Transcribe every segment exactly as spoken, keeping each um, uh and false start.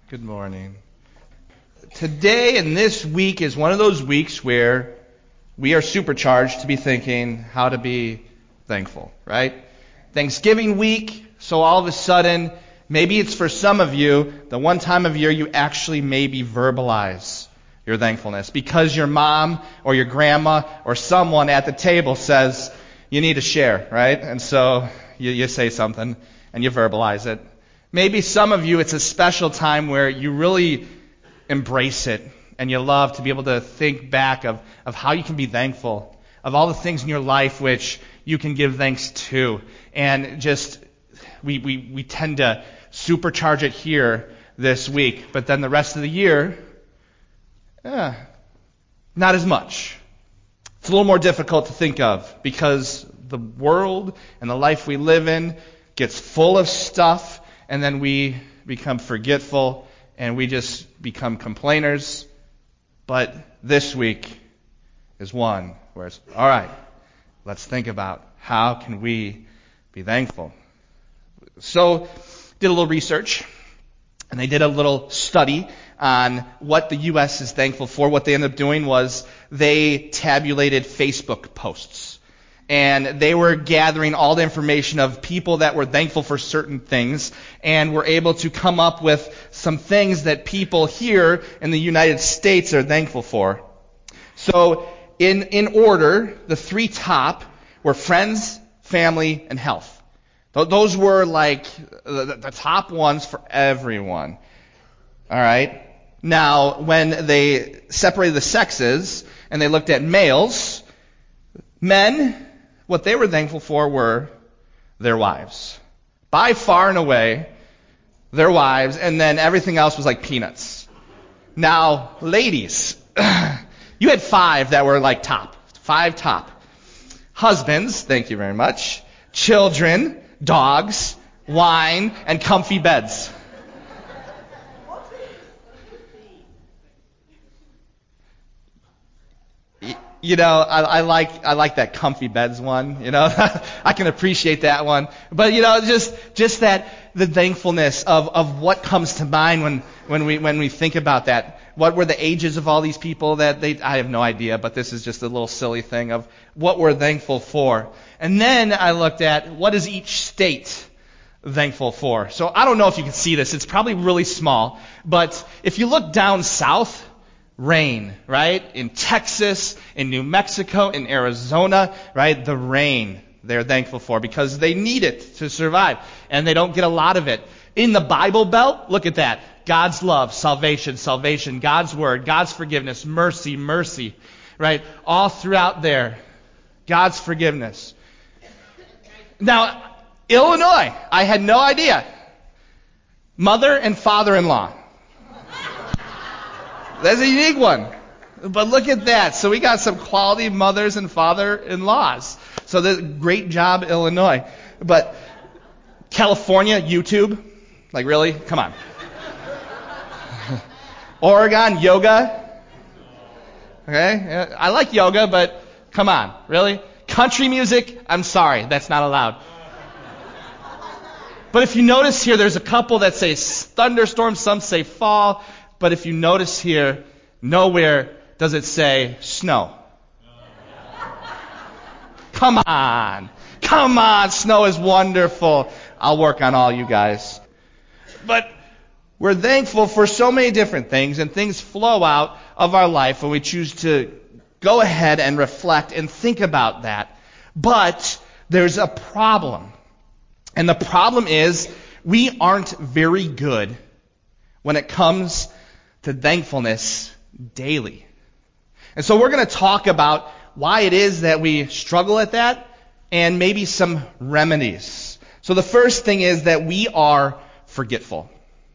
Good morning. Today and this week is one of those weeks where we are supercharged to be thinking how to be thankful, right? Thanksgiving week, so all of a sudden, maybe it's for some of you, the one time of year you actually maybe verbalize your thankfulness because your mom or your grandma or someone at the table says you need to share, right? And so you, you say something and you verbalize it. Maybe some of you, it's a special time where you really embrace it and you love to be able to think back of, of how you can be thankful, of all the things in your life which you can give thanks to. And just, we, we, we tend to supercharge it here this week, but then the rest of the year, eh, not as much. It's a little more difficult to think of because the world and the life we live in gets full of stuff. And then we become forgetful, and we just become complainers. But this week is one where it's, all right, let's think about how can we be thankful. So, did a little research, and they did a little study on what the U S is thankful for. What they ended up doing was they tabulated Facebook posts. And they were gathering all the information of people that were thankful for certain things and were able to come up with some things that people here in the United States are thankful for. So in, in order, the three top were friends, family, and health. Those were like the, the top ones for everyone. All right. Now, when they separated the sexes and they looked at males, men, what they were thankful for were their wives. By far and away, their wives, and then everything else was like peanuts. Now, ladies, you had five that were like top. Five top. Husbands, thank you very much. Children, dogs, wine, and comfy beds. You know, I, I like I like that comfy beds one. You know, I can appreciate that one. But you know, just just that the thankfulness of, of what comes to mind when, when we when we think about that. What were the ages of all these people that they? I have no idea. But this is just a little silly thing of what we're thankful for. And then I looked at what is each state thankful for. So I don't know if you can see this. It's probably really small. But if you look down south. Rain, right? In Texas, in New Mexico, in Arizona, right? The rain they're thankful for because they need it to survive. And they don't get a lot of it. In the Bible Belt, look at that. God's love, salvation, salvation, God's word, God's forgiveness, mercy, mercy, right? All throughout there, God's forgiveness. Now, Illinois, I had no idea. Mother and father-in-law. That's a unique one. But look at that. So we got some quality mothers and father-in-laws. So the great job, Illinois. But California, YouTube. Like, really? Come on. Oregon, yoga. Okay? I like yoga, but come on. Really? Country music, I'm sorry. That's not allowed. But if you notice here, there's a couple that say thunderstorm, some say fall. But if you notice here, nowhere does it say snow. Come on. Come on. Snow is wonderful. I'll work on all you guys. But we're thankful for so many different things, and things flow out of our life when we choose to go ahead and reflect and think about that. But there's a problem. And the problem is we aren't very good when it comes to thankfulness daily. And so we're going to talk about why it is that we struggle at that and maybe some remedies. So the first thing is that we are forgetful.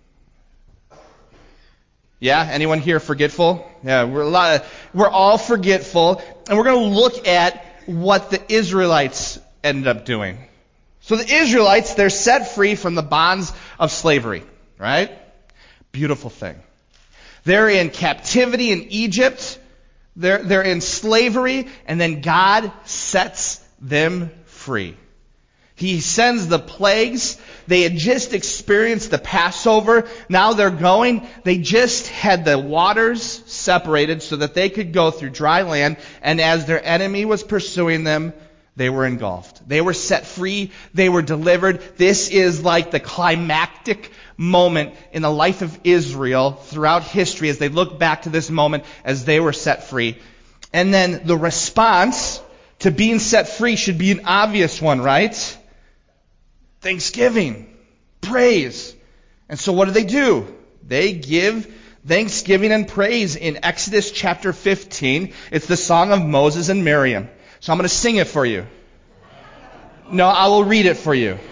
Yeah, anyone here forgetful? Yeah, we're a lot of, we're all forgetful, and we're going to look at what the Israelites ended up doing. So the Israelites, they're set free from the bonds of slavery, right? Beautiful thing. They're in captivity in Egypt. They're, they're in slavery. And then God sets them free. He sends the plagues. They had just experienced the Passover. Now they're going. They just had the waters separated so that they could go through dry land. And as their enemy was pursuing them, they were engulfed. They were set free. They were delivered. This is like the climactic moment in the life of Israel throughout history as they look back to this moment as they were set free. And then the response to being set free should be an obvious one, right? Thanksgiving, praise. And so what do they do? They give thanksgiving and praise in Exodus chapter fifteen. It's the song of Moses and Miriam. So I'm going to sing it for you. No, I will read it for you.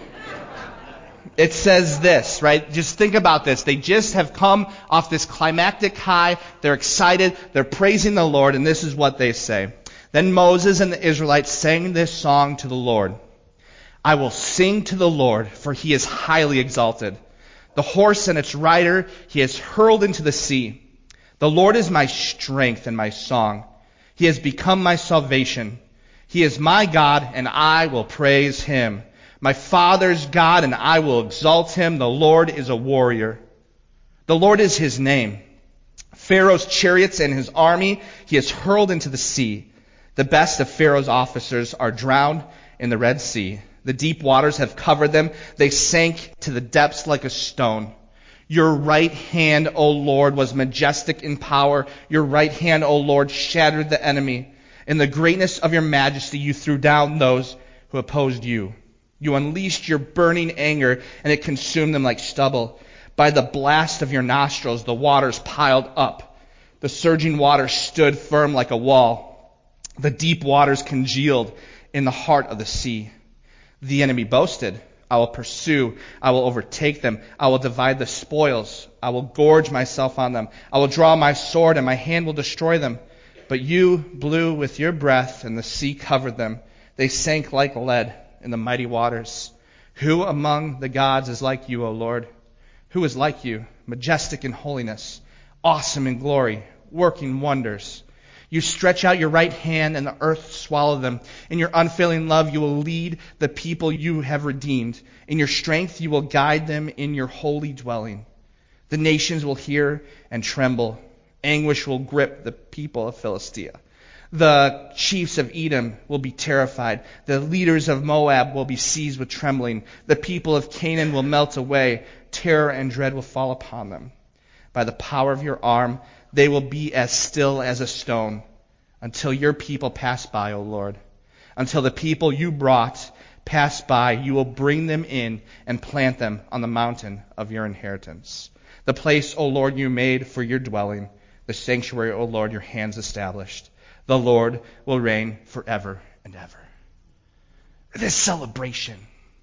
It says this, right? Just think about this. They just have come off this climactic high. They're excited. They're praising the Lord. And this is what they say. Then Moses and the Israelites sang this song to the Lord. I will sing to the Lord, for he is highly exalted. The horse and its rider he has hurled into the sea. The Lord is my strength and my song. He has become my salvation. He is my God, and I will praise him. My father's God, and I will exalt him. The Lord is a warrior. The Lord is his name. Pharaoh's chariots and his army he has hurled into the sea. The best of Pharaoh's officers are drowned in the Red Sea. The deep waters have covered them. They sank to the depths like a stone. Your right hand, O Lord, was majestic in power. Your right hand, O Lord, shattered the enemy. In the greatness of your majesty, you threw down those who opposed you. You unleashed your burning anger, and it consumed them like stubble. By the blast of your nostrils, the waters piled up. The surging waters stood firm like a wall. The deep waters congealed in the heart of the sea. The enemy boasted, I will pursue, I will overtake them, I will divide the spoils, I will gorge myself on them, I will draw my sword, and my hand will destroy them. But you blew with your breath, and the sea covered them. They sank like lead in the mighty waters. Who among the gods is like you, O Lord? Who is like you, majestic in holiness, awesome in glory, working wonders? You stretch out your right hand, and the earth swallow them. In your unfailing love, you will lead the people you have redeemed. In your strength, you will guide them in your holy dwelling. The nations will hear and tremble. Anguish will grip the people of Philistia. The chiefs of Edom will be terrified. The leaders of Moab will be seized with trembling. The people of Canaan will melt away. Terror and dread will fall upon them. By the power of your arm, they will be as still as a stone until your people pass by, O Lord. Until the people you brought pass by, you will bring them in and plant them on the mountain of your inheritance. The place, O Lord, you made for your dwelling. The sanctuary, O Lord, your hands established. The Lord will reign forever and ever. This celebration,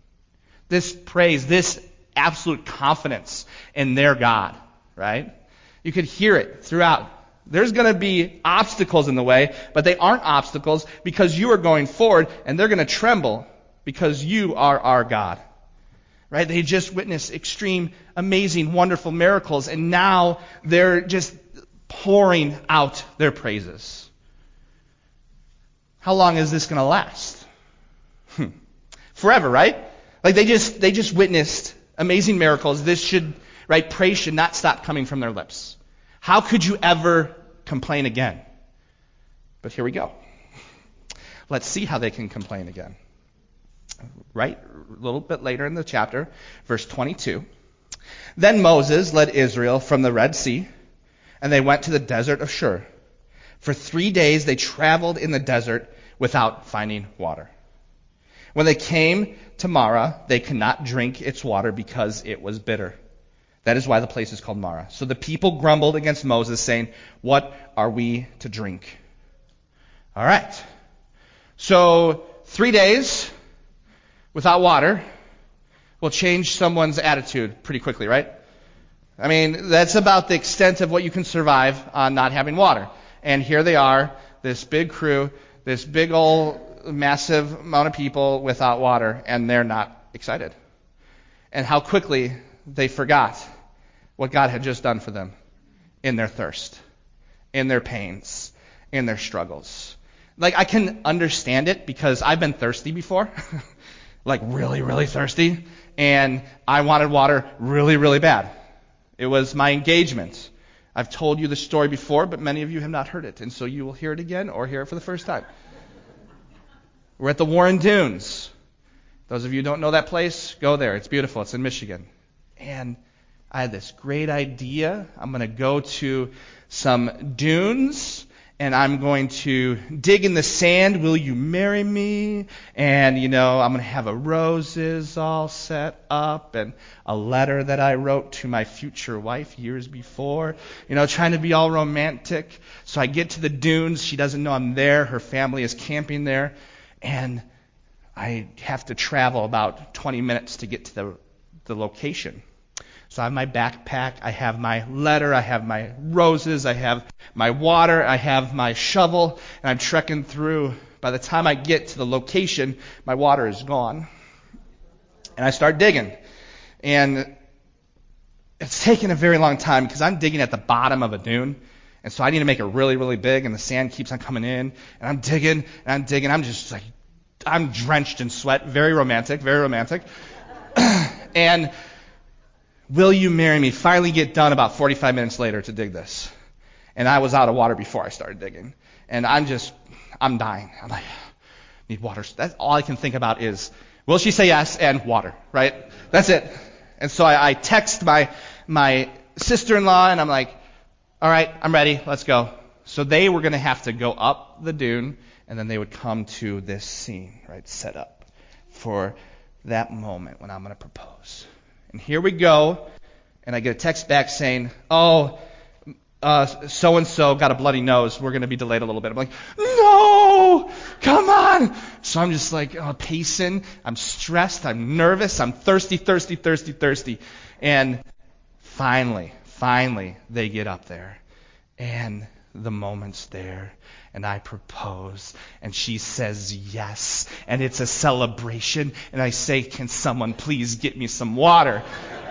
this praise, this absolute confidence in their God, right? You could hear it throughout. There's going to be obstacles in the way, but they aren't obstacles because you are going forward, and they're going to tremble because you are our God. Right? They just witnessed extreme, amazing, wonderful miracles, and now they're just pouring out their praises. How long is this going to last? Hmm. Forever, right? Like they just they just witnessed amazing miracles. This should, right? Praise should not stop coming from their lips. How could you ever complain again? But here we go. Let's see how they can complain again. Right? A little bit later in the chapter, verse twenty-two. Then Moses led Israel from the Red Sea, and they went to the desert of Shur. For three days they traveled in the desert without finding water. When they came to Marah, they could not drink its water because it was bitter. That is why the place is called Marah. So the people grumbled against Moses, saying, what are we to drink? All right. So three days without water will change someone's attitude pretty quickly, right? I mean, that's about the extent of what you can survive on not having water. And here they are, this big crew, this big old massive amount of people without water, and they're not excited. And how quickly they forgot what God had just done for them in their thirst, in their pains, in their struggles. Like, I can understand it because I've been thirsty before. like really, really thirsty, and I wanted water really, really bad. It was my engagement. I've told you the story before, but many of you have not heard it, and so you will hear it again or hear it for the first time. We're at the Warren Dunes. Those of you who don't know that place, go there. It's beautiful. It's in Michigan. And I had this great idea. I'm going to go to some dunes, and I'm going to dig in the sand. Will you marry me? And, you know, I'm going to have a roses all set up and a letter that I wrote to my future wife years before, you know, trying to be all romantic. So I get to the dunes. She doesn't know I'm there. Her family is camping there. And I have to travel about twenty minutes to get to the, the location. So I have my backpack, I have my letter, I have my roses, I have my water, I have my shovel, and I'm trekking through. By the time I get to the location, my water is gone. And I start digging. And it's taken a very long time because I'm digging at the bottom of a dune. And so I need to make it really, really big, and the sand keeps on coming in. And I'm digging, and I'm digging. I'm just like, I'm drenched in sweat. Very romantic, very romantic. And will you marry me? Finally get done about forty-five minutes later to dig this. And I was out of water before I started digging. And I'm just, I'm dying. I'm like, need water. That's all I can think about is, will she say yes and water, right? That's it. And so I, I text my my sister-in-law, and I'm like, all right, I'm ready. Let's go. So they were going to have to go up the dune, and then they would come to this scene, right, set up for that moment when I'm going to propose. And here we go, and I get a text back saying, oh, uh, so-and-so got a bloody nose. We're going to be delayed a little bit. I'm like, no, come on. So I'm just like uh, pacing. I'm stressed. I'm nervous. I'm thirsty, thirsty, thirsty, thirsty. And finally, finally, they get up there, and the moment's there, and I propose, and she says yes, and it's a celebration, and I say, can someone please get me some water?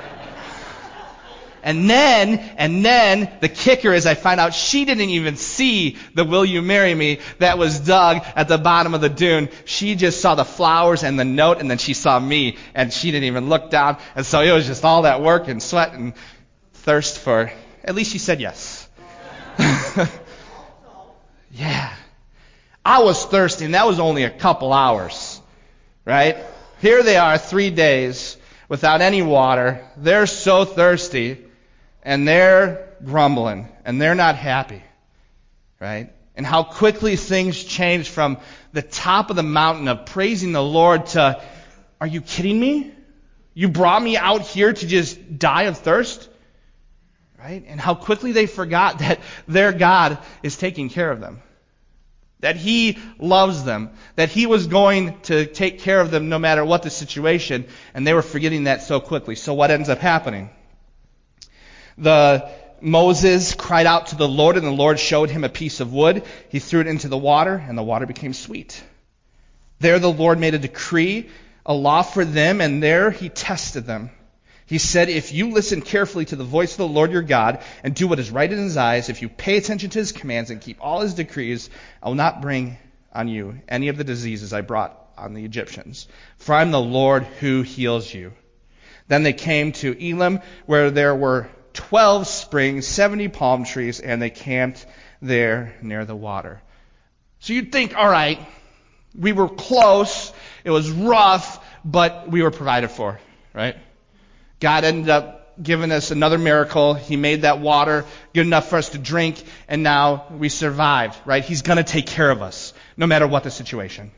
And then, and then, the kicker is I find out she didn't even see the will you marry me that was dug at the bottom of the dune. She just saw the flowers and the note, and then she saw me, and she didn't even look down, and so it was just all that work and sweat and thirst for, at least she said yes. Yeah. I was thirsty, and that was only a couple hours, right? Here they are, three days without any water. They're so thirsty, and they're grumbling, and they're not happy, right? And how quickly things change from the top of the mountain of praising the Lord to, are you kidding me? You brought me out here to just die of thirst? Right? And how quickly they forgot that their God is taking care of them. That He loves them. That He was going to take care of them no matter what the situation. And they were forgetting that so quickly. So what ends up happening? The Moses cried out to the Lord, and the Lord showed him a piece of wood. He threw it into the water, and the water became sweet. There the Lord made a decree, a law for them, and there He tested them. He said, if you listen carefully to the voice of the Lord your God and do what is right in His eyes, if you pay attention to His commands and keep all His decrees, I will not bring on you any of the diseases I brought on the Egyptians. For I am the Lord who heals you. Then they came to Elim, where there were twelve springs, seventy palm trees, and they camped there near the water. So you'd think, all right, we were close, it was rough, but we were provided for, right? God ended up giving us another miracle. He made that water good enough for us to drink, and now we survived, right? He's going to take care of us, no matter what the situation.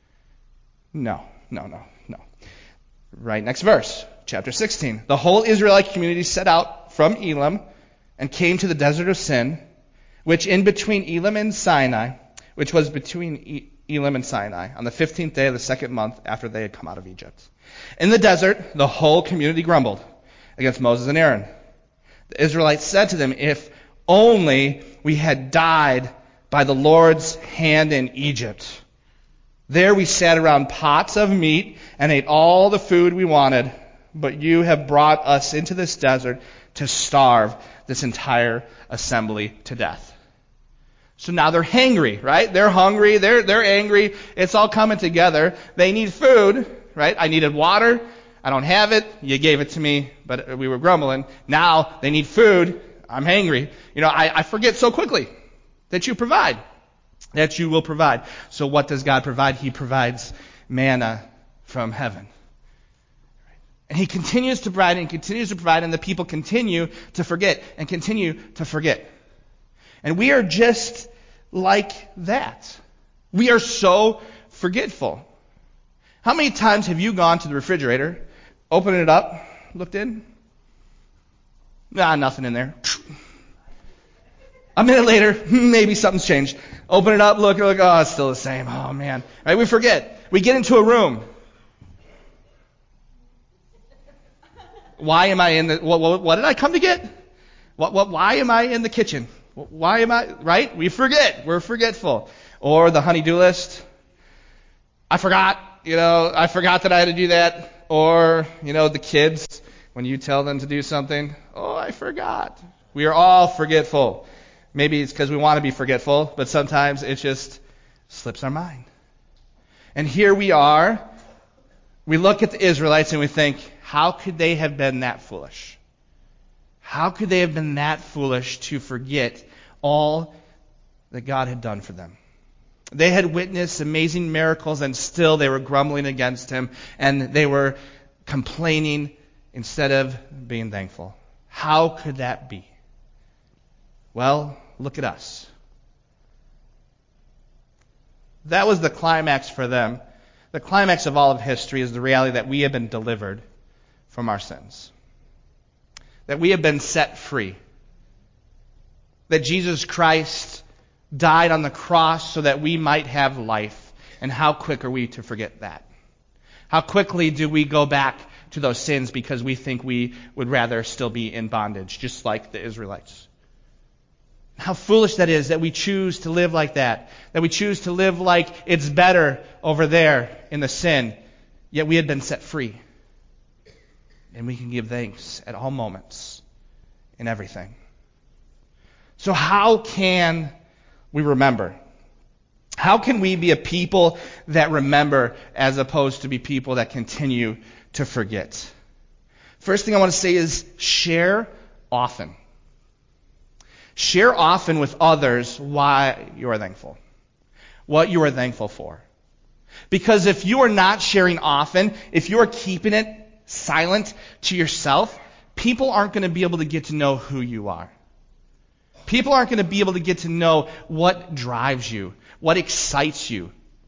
No, no, no, no. Right, next verse, chapter sixteen. The whole Israelite community set out from Elim and came to the desert of Sin, which in between Elim and Sinai, which was between Elim and Sinai, on the fifteenth day of the second month after they had come out of Egypt. In the desert, the whole community grumbled against Moses and Aaron. The Israelites said to them, if only we had died by the Lord's hand in Egypt. There we sat around pots of meat and ate all the food we wanted, but you have brought us into this desert to starve this entire assembly to death. So now they're hangry, right? They're hungry, they're they're angry, it's all coming together. They need food, right? I needed water. I don't have it. You gave it to me, but we were grumbling. Now they need food. I'm hangry. You know, I, I forget so quickly that you provide, that you will provide. So what does God provide? He provides manna from heaven. And he continues to provide and continues to provide, and the people continue to forget and continue to forget. And we are just like that. We are so forgetful. How many times have you gone to the refrigerator, opened it up, looked in? Nah, nothing in there. A minute later, maybe something's changed. Open it up, look, look, oh, it's still the same. Oh, man. Right? We forget. We get into a room. Why am I in the, what, what, what did I come to get? What, what, why am I in the kitchen? Why am I, right? We forget. We're forgetful. Or the honey-do list. I forgot, you know, I forgot that I had to do that. Or, you know, the kids, when you tell them to do something, oh, I forgot. We are all forgetful. Maybe it's because we want to be forgetful, but sometimes it just slips our mind. And here we are. We look at the Israelites and we think, how could they have been that foolish? How could they have been that foolish to forget all that God had done for them? They had witnessed amazing miracles, and still they were grumbling against him, and they were complaining instead of being thankful. How could that be? Well, look at us. That was the climax for them. The climax of all of history is the reality that we have been delivered from our sins. That we have been set free. That Jesus Christ died on the cross so that we might have life. And how quick are we to forget that? How quickly do we go back to those sins because we think we would rather still be in bondage, just like the Israelites? How foolish that is that we choose to live like that. That we choose to live like it's better over there in the sin. Yet we had been set free. And we can give thanks at all moments in everything. So how can we remember? How can we be a people that remember as opposed to be people that continue to forget? First thing I want to say is share often. Share often with others why you are thankful. What you are thankful for. Because if you are not sharing often, if you are keeping it silent to yourself, people aren't going to be able to get to know who you are. People aren't going to be able to get to know what drives you, what excites you.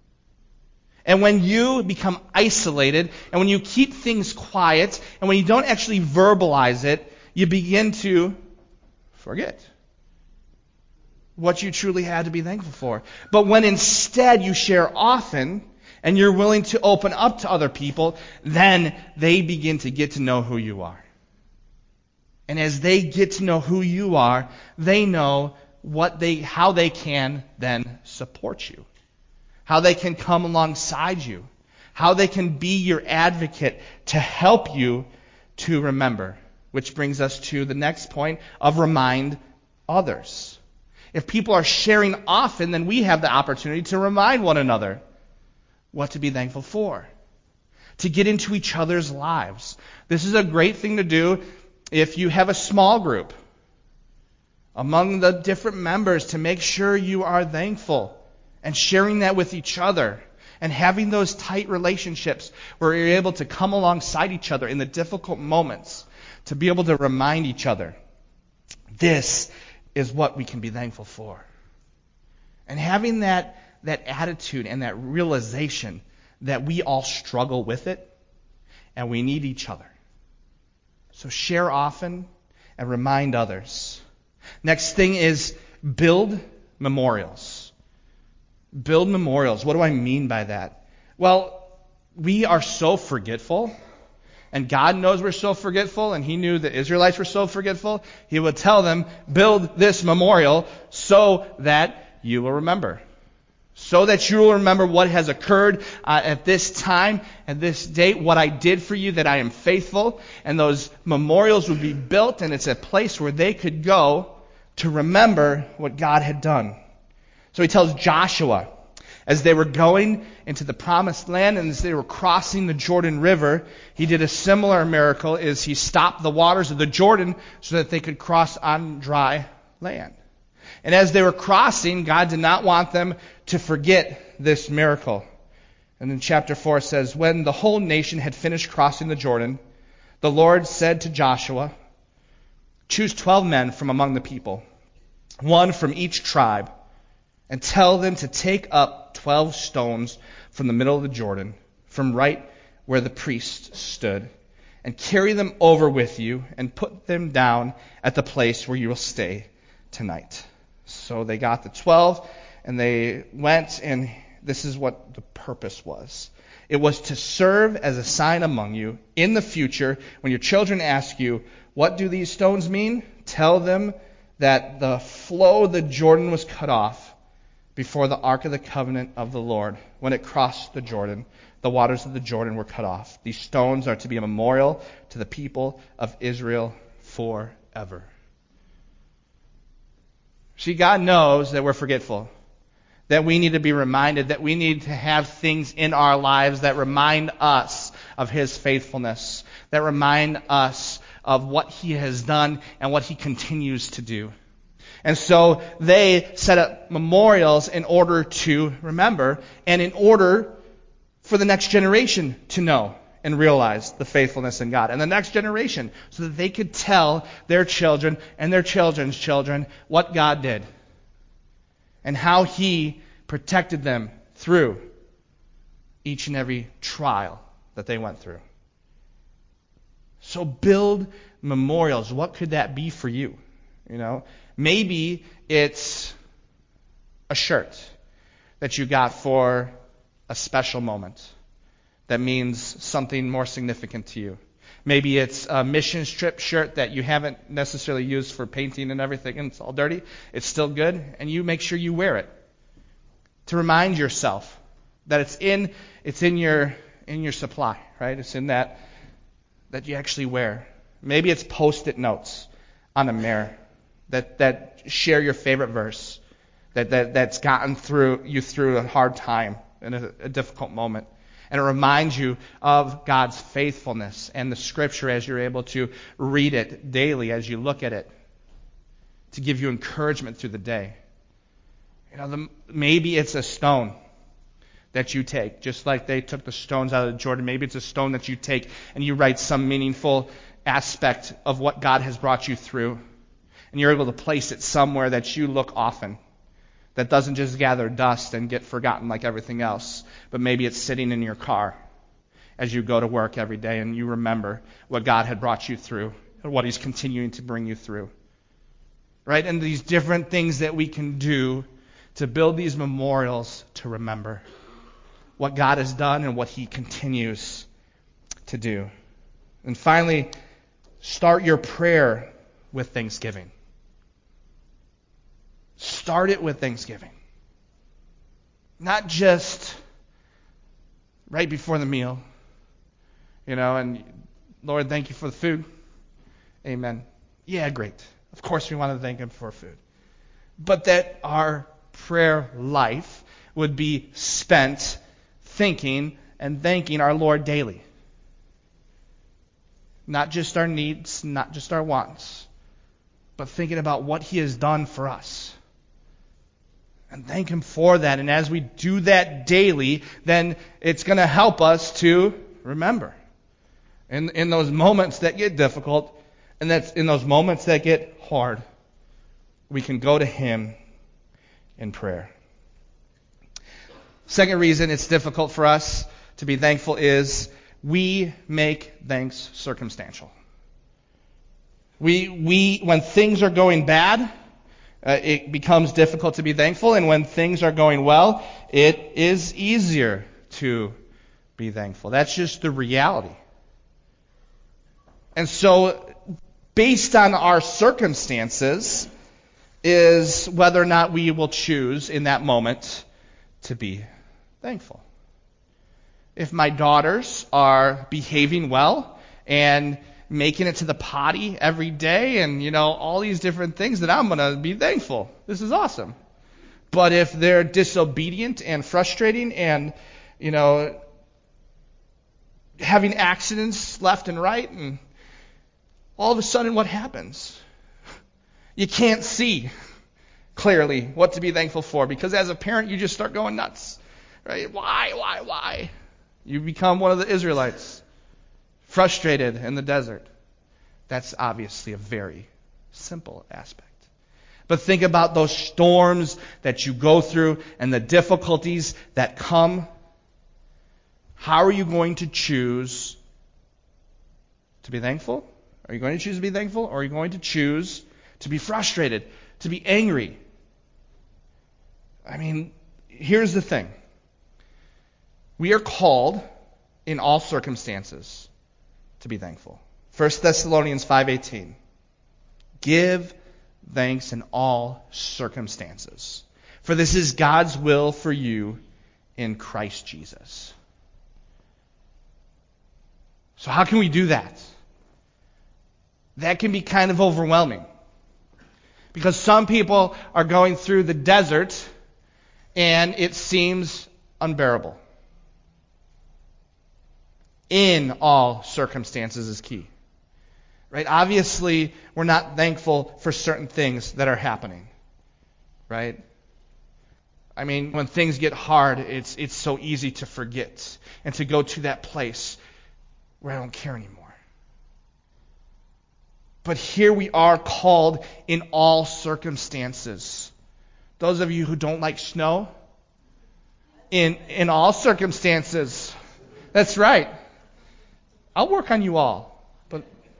And when you become isolated, and when you keep things quiet, and when you don't actually verbalize it, you begin to forget what you truly had to be thankful for. But when instead you share often, and you're willing to open up to other people, then they begin to get to know who you are. And as they get to know who you are, they know what they, how they can then support you. How they can come alongside you. How they can be your advocate to help you to remember. Which brings us to the next point of remind others. If people are sharing often, then we have the opportunity to remind one another what to be thankful for. To get into each other's lives. This is a great thing to do if you have a small group among the different members, to make sure you are thankful and sharing that with each other and having those tight relationships where you're able to come alongside each other in the difficult moments to be able to remind each other. This is what we can be thankful for. And having that, that attitude and that realization that we all struggle with it and we need each other. So share often and remind others. Next thing is build memorials. Build memorials. What do I mean by that? Well, we are so forgetful, and God knows we're so forgetful, and He knew the Israelites were so forgetful. He would tell them, build this memorial so that you will remember. So that you will remember what has occurred uh, at this time, at this date, what I did for you, that I am faithful. And those memorials would be built, and it's a place where they could go to remember what God had done. So He tells Joshua, As they were going into the promised land and as they were crossing the Jordan River, he did a similar miracle as he stopped the waters of the Jordan so that they could cross on dry land. And as they were crossing, God did not want them to forget this miracle. And in chapter four it says, when the whole nation had finished crossing the Jordan, the Lord said to Joshua, choose twelve men from among the people, one from each tribe, and tell them to take up twelve stones from the middle of the Jordan, from right where the priest stood, and carry them over with you, and put them down at the place where you will stay tonight. So they got the twelve, and they went, and this is what the purpose was. It was to serve as a sign among you in the future when your children ask you, what do these stones mean? Tell them that the flow of the Jordan was cut off before the Ark of the Covenant of the Lord. When it crossed the Jordan, the waters of the Jordan were cut off. These stones are to be a memorial to the people of Israel forever. See, God knows that we're forgetful, that we need to be reminded, that we need to have things in our lives that remind us of His faithfulness, that remind us of what He has done and what He continues to do. And so they set up memorials in order to remember and in order for the next generation to know and realize the faithfulness in God. And the next generation, so that they could tell their children and their children's children what God did and how He protected them through each and every trial that they went through. So build memorials. What could that be for you? You know, maybe it's a shirt that you got for a special moment that means something more significant to you. Maybe it's a mission trip shirt that you haven't necessarily used for painting and everything, and it's all dirty. It's still good, and you make sure you wear it to remind yourself that it's in it's in your in your supply, right? It's in that that you actually wear. Maybe it's Post-it notes on a mirror that, that share your favorite verse, that, that, that's gotten through you through a hard time and a, a difficult moment. And it reminds you of God's faithfulness and the Scripture as you're able to read it daily, as you look at it, to give you encouragement through the day. You know, the, maybe it's a stone that you take, just like they took the stones out of the Jordan. Maybe it's a stone that you take and you write some meaningful aspect of what God has brought you through. And you're able to place it somewhere that you look often, that doesn't just gather dust and get forgotten like everything else, but maybe it's sitting in your car as you go to work every day and you remember what God had brought you through and what He's continuing to bring you through. Right? And these different things that we can do to build these memorials to remember what God has done and what He continues to do. And finally, start your prayer with thanksgiving. Start it with thanksgiving. Not just right before the meal, you know, and Lord, thank you for the food. Amen. Yeah, great. Of course we want to thank Him for food. But that our prayer life would be spent thinking and thanking our Lord daily. Not just our needs, not just our wants, but thinking about what He has done for us. And thank Him for that. And as we do that daily, then it's going to help us to remember. In, in those moments that get difficult, and that's in those moments that get hard, we can go to Him in prayer. Second reason it's difficult for us to be thankful is we make thanks circumstantial. We, we, when things are going bad, uh, it becomes difficult to be thankful, and when things are going well, it is easier to be thankful. That's just the reality. And so, based on our circumstances, is whether or not we will choose in that moment to be thankful. If my daughters are behaving well and making it to the potty every day and, you know, all these different things, then I'm going to be thankful. This is awesome. But if they're disobedient and frustrating and, you know, having accidents left and right, and all of a sudden what happens? You can't see clearly what to be thankful for, because as a parent you just start going nuts. Right? Why, why, why? You become one of the Israelites, frustrated in the desert. That's obviously a very simple aspect. But think about those storms that you go through and the difficulties that come. How are you going to choose to be thankful? Are you going to choose to be thankful, or are you going to choose to be frustrated, to be angry? I mean, here's the thing. We are called in all circumstances to be thankful. First Thessalonians five eighteen. Give thanks in all circumstances, for this is God's will for you in Christ Jesus. So how can we do that? That can be kind of overwhelming, because some people are going through the desert and it seems unbearable. In all circumstances is key. Right? Obviously, we're not thankful for certain things that are happening. Right? I mean, when things get hard, it's it's so easy to forget and to go to that place where I don't care anymore. But here we are called in all circumstances. Those of you who don't like snow, in in all circumstances. That's right. I'll work on you all. But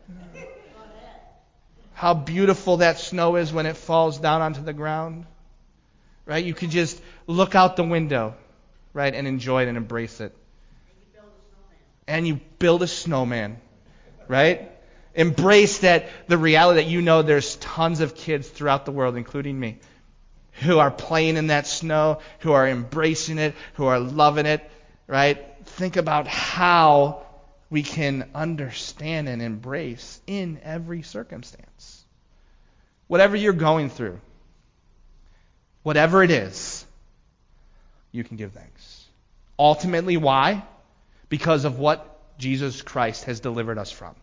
how beautiful that snow is when it falls down onto the ground. Right? You can just look out the window, right, and enjoy it and embrace it. And you build a snowman. Right? Embrace that, the reality that you know there's tons of kids throughout the world, including me, who are playing in that snow, who are embracing it, who are loving it. Right? Think about how we can understand and embrace in every circumstance. Whatever you're going through, whatever it is, you can give thanks. Ultimately, why? Because of what Jesus Christ has delivered us from.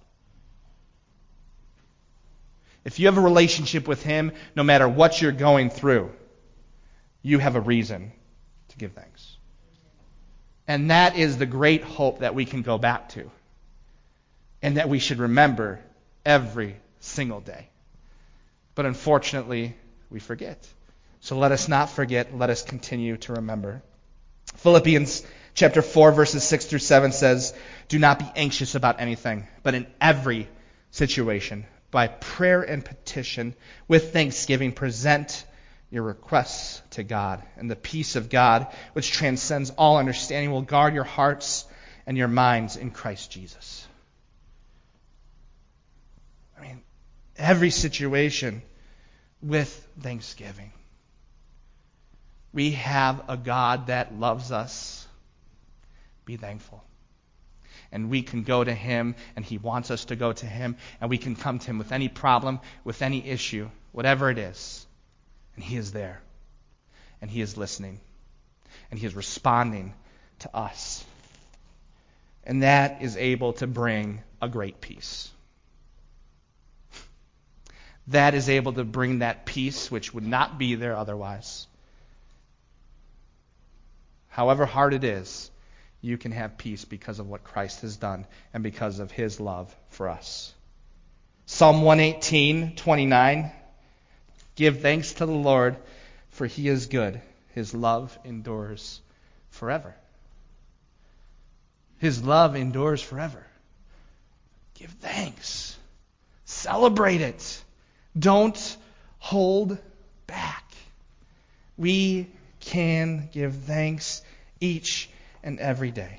If you have a relationship with Him, no matter what you're going through, you have a reason to give thanks. And that is the great hope that we can go back to, and that we should remember every single day. But unfortunately, we forget. So let us not forget. Let us continue to remember. Philippians chapter four, verses six through seven says, "Do not be anxious about anything, but in every situation, by prayer and petition, with thanksgiving, present your requests to God, and the peace of God, which transcends all understanding, will guard your hearts and your minds in Christ Jesus." I mean, every situation with thanksgiving. We have a God that loves us. Be thankful. And we can go to Him, and He wants us to go to Him, and we can come to Him with any problem, with any issue, whatever it is. And He is there. And He is listening. And He is responding to us. And that is able to bring a great peace. That is able to bring that peace which would not be there otherwise. However hard it is, you can have peace because of what Christ has done and because of His love for us. Psalm one eighteen, twenty-nine. Give thanks to the Lord, for He is good. His love endures forever. His love endures forever. Give thanks. Celebrate it. Don't hold back. We can give thanks each and every day.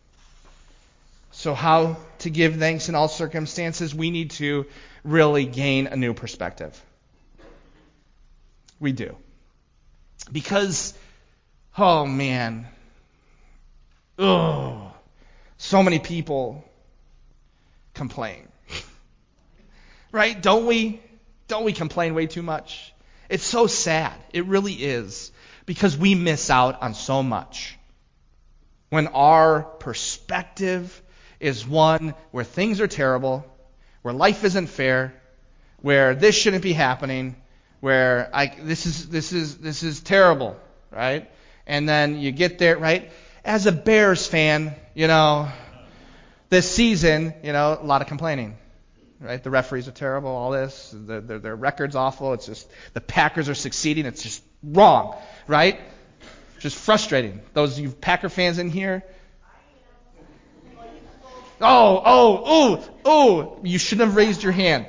So how to give thanks in all circumstances? We need to really gain a new perspective. We do. Because, oh man, oh, so many people complain. Right? Don't we? Don't we complain way too much? It's so sad. It really is. because we miss out on so much. When our perspective is one where things are terrible, where life isn't fair, where this shouldn't be happening, where I, this is this is this is terrible, right? And then you get there, right? As a Bears fan, you know, this season, you know, a lot of complaining, right? The referees are terrible, all this, their, their, their record's awful. It's just the Packers are succeeding. It's just wrong, right? Just frustrating. Those of you Packer fans in here. Oh, oh, ooh, ooh! You shouldn't have raised your hand.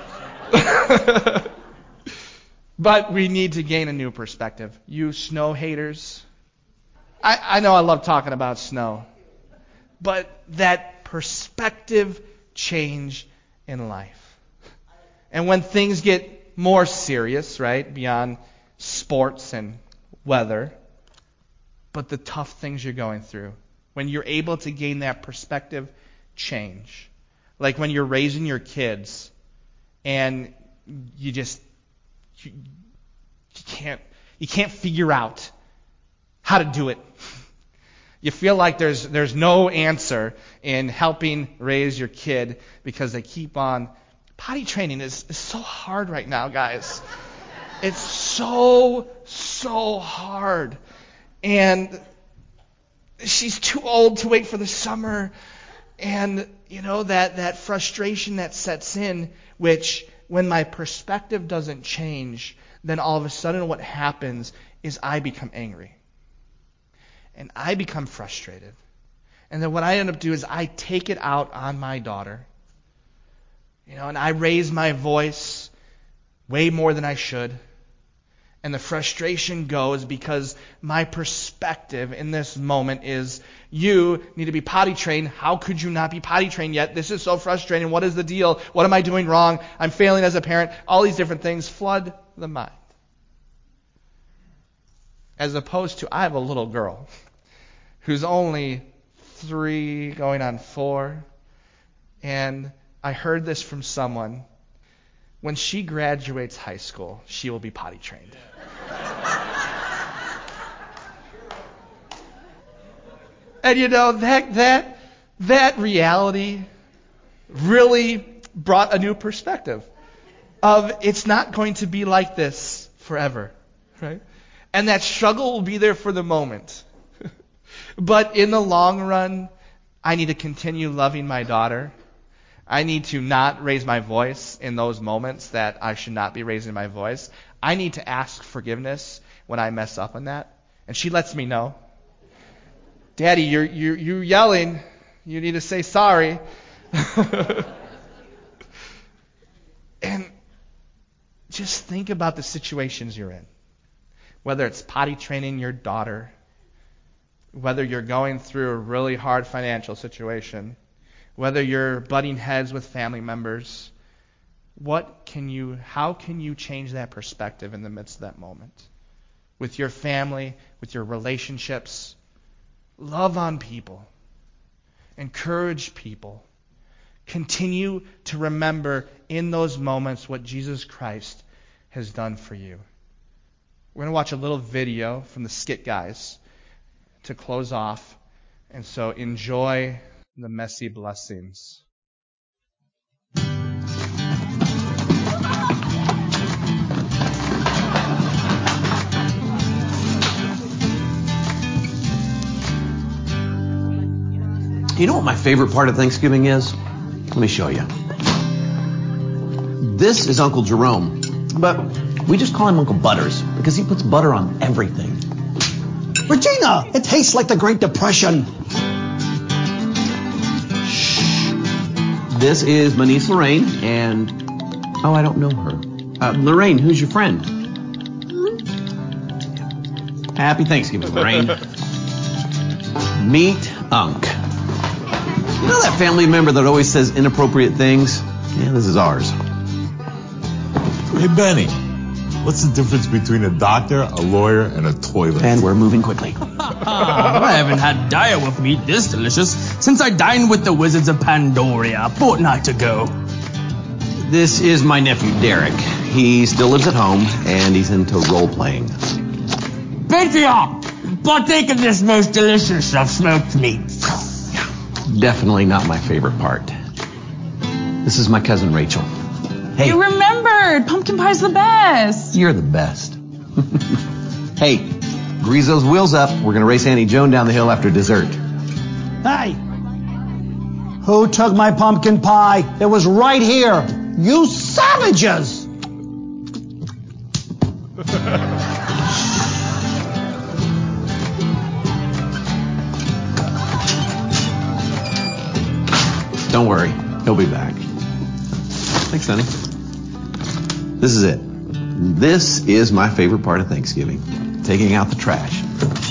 But we need to gain a new perspective. You snow haters. I, I know I love talking about snow. But that perspective change in life. And when things get more serious, right, beyond sports and weather, but the tough things you're going through, when you're able to gain that perspective change, like when you're raising your kids and you just you, you can't you can't figure out how to do it. You feel like there's there's no answer in helping raise your kid because they keep on potty training is, is so hard right now, guys. It's so so hard. And she's too old to wait for the summer. And, you know, that, that frustration that sets in, which when my perspective doesn't change, then all of a sudden what happens is I become angry. And I become frustrated. And then what I end up doing is I take it out on my daughter. You know, and I raise my voice way more than I should. And the frustration goes because my perspective in this moment is, you need to be potty trained. How could you not be potty trained yet? This is so frustrating. What is the deal? What am I doing wrong? I'm failing as a parent. All these different things flood the mind. As opposed to, I have a little girl who's only three, going on four. And I heard this from someone. When she graduates high school, she will be potty trained. And you know, that that that reality really brought a new perspective of it's not going to be like this forever, right? And that struggle will be there for the moment. But in the long run, I need to continue loving my daughter. I need to not raise my voice in those moments that I should not be raising my voice. I need to ask forgiveness when I mess up on that. And she lets me know. Daddy, you're, you're, you're yelling. You need to say sorry. And just think about the situations you're in. Whether it's potty training your daughter, whether you're going through a really hard financial situation, whether you're butting heads with family members, what can you, how can you change that perspective in the midst of that moment? With your family, with your relationships, love on people, encourage people, continue to remember in those moments what Jesus Christ has done for you. We're going to watch a little video from the Skit Guys to close off, and so enjoy the messy blessings. You know what my favorite part of Thanksgiving is? Let me show you. This is Uncle Jerome, but we just call him Uncle Butters because he puts butter on everything. Regina, it tastes like the Great Depression. This is my niece Lorraine, and oh, I don't know her. Uh, Lorraine, who's your friend? Happy Thanksgiving, Lorraine. Meet Unc. You know that family member that always says inappropriate things? Yeah, this is ours. Hey, Benny, what's the difference between a doctor, a lawyer, and a toilet? And we're moving quickly. I haven't had diet with meat this delicious since I dined with the Wizards of Pandoria a fortnight ago. This is my nephew, Derek. He still lives at home, and he's into role-playing. Patriarch, partake of this most delicious of smoked meat. Definitely not my favorite part. This is my cousin Rachel. Hey. You remembered. Pumpkin pie's the best. You're the best. Hey, grease those wheels up. We're going to race Annie Joan down the hill after dessert. Hey! Who took my pumpkin pie? It was right here. You savages! Don't worry. He'll be back. Thanks, honey. This is it. This is my favorite part of Thanksgiving. Taking out the trash.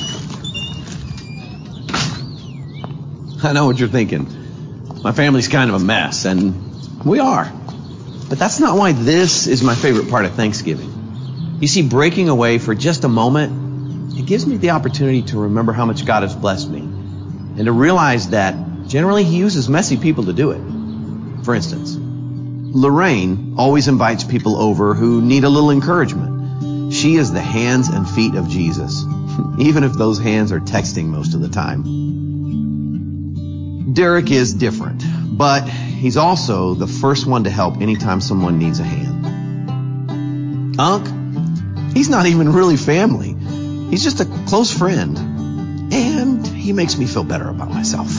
I know what you're thinking. My family's kind of a mess, and we are. But that's not why this is my favorite part of Thanksgiving. You see, breaking away for just a moment, it gives me the opportunity to remember how much God has blessed me, and to realize that generally He uses messy people to do it. For instance, Lorraine always invites people over who need a little encouragement. She is the hands and feet of Jesus, even if those hands are texting most of the time. Derek is different, but he's also the first one to help anytime someone needs a hand. Unc, he's not even really family. He's just a close friend, and he makes me feel better about myself.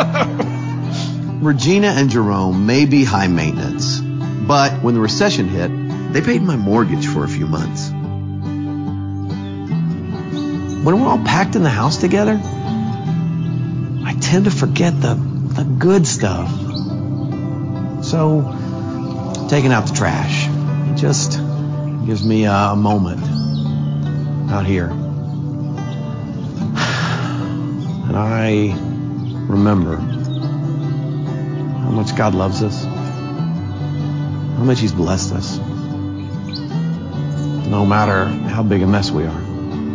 Regina and Jerome may be high maintenance, but when the recession hit, they paid my mortgage for a few months. When we're all packed in the house together, I tend to forget the, the good stuff. So, taking out the trash, it just gives me a, a moment out here. And I remember how much God loves us, how much He's blessed us, no matter how big a mess we are.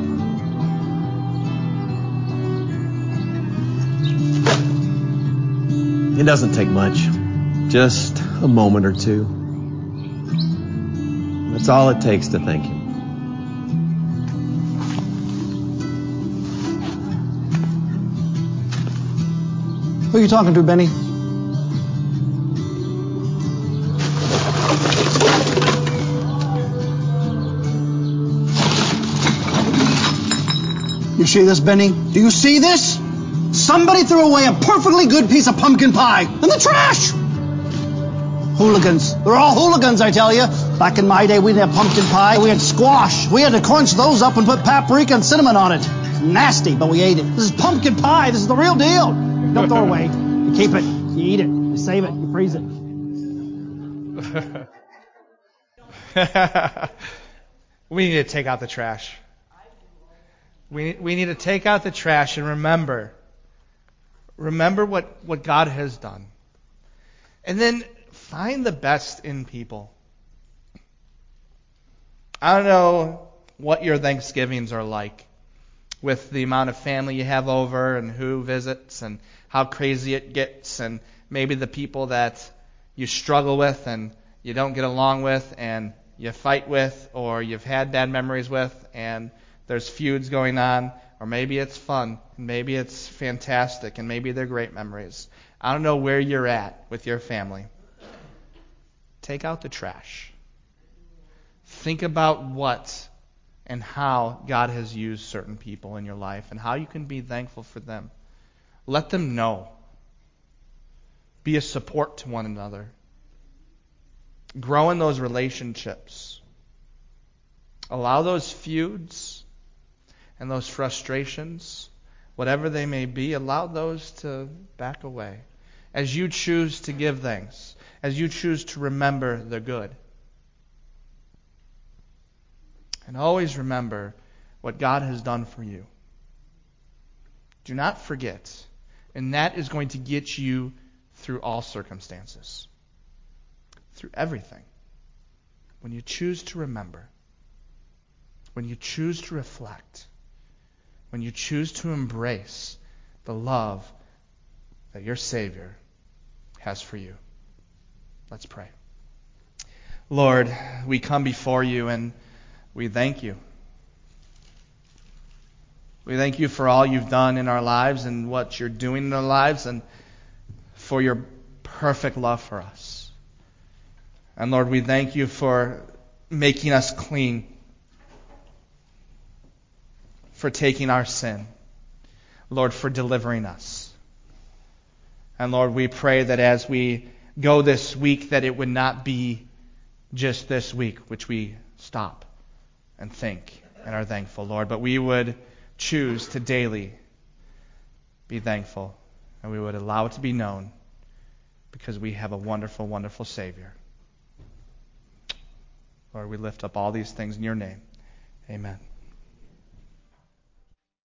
It doesn't take much, just a moment or two. That's all it takes to thank Him. Who are you talking to, Benny? You see this, Benny? Do you see this? Somebody threw away a perfectly good piece of pumpkin pie in the trash! Hooligans. They're all hooligans, I tell you. Back in my day, we didn't have pumpkin pie. We had squash. We had to crunch those up and put paprika and cinnamon on it. Nasty, but we ate it. This is pumpkin pie. This is the real deal. Don't throw it away. You keep it. You eat it. You save it. You freeze it. We need to take out the trash. We, we need to take out the trash and remember. Remember what, what God has done. And then find the best in people. I don't know what your Thanksgivings are like, with the amount of family you have over and who visits and how crazy it gets, and maybe the people that you struggle with and you don't get along with and you fight with, or you've had bad memories with, and there's feuds going on, or maybe it's fun, maybe it's fantastic, and maybe they're great memories. I don't know where you're at with your family. Take out the trash. Think about what and how God has used certain people in your life and how you can be thankful for them. Let them know. Be a support to one another. Grow in those relationships. Allow those feuds and those frustrations, whatever they may be, allow those to back away. As you choose to give thanks, as you choose to remember the good. And always remember what God has done for you. Do not forget. And that is going to get you through all circumstances. Through everything. When you choose to remember. When you choose to reflect. When you choose to embrace the love that your Savior has for you. Let's pray. Lord, we come before you and we thank you. We thank you for all you've done in our lives and what you're doing in our lives and for your perfect love for us. And Lord, we thank you for making us clean, for taking our sin, Lord, for delivering us. And Lord, we pray that as we go this week, that it would not be just this week, which we stop and think and are thankful, Lord, but we would choose to daily be thankful, and we would allow it to be known because we have a wonderful, wonderful Savior. Lord, we lift up all these things in your name. Amen.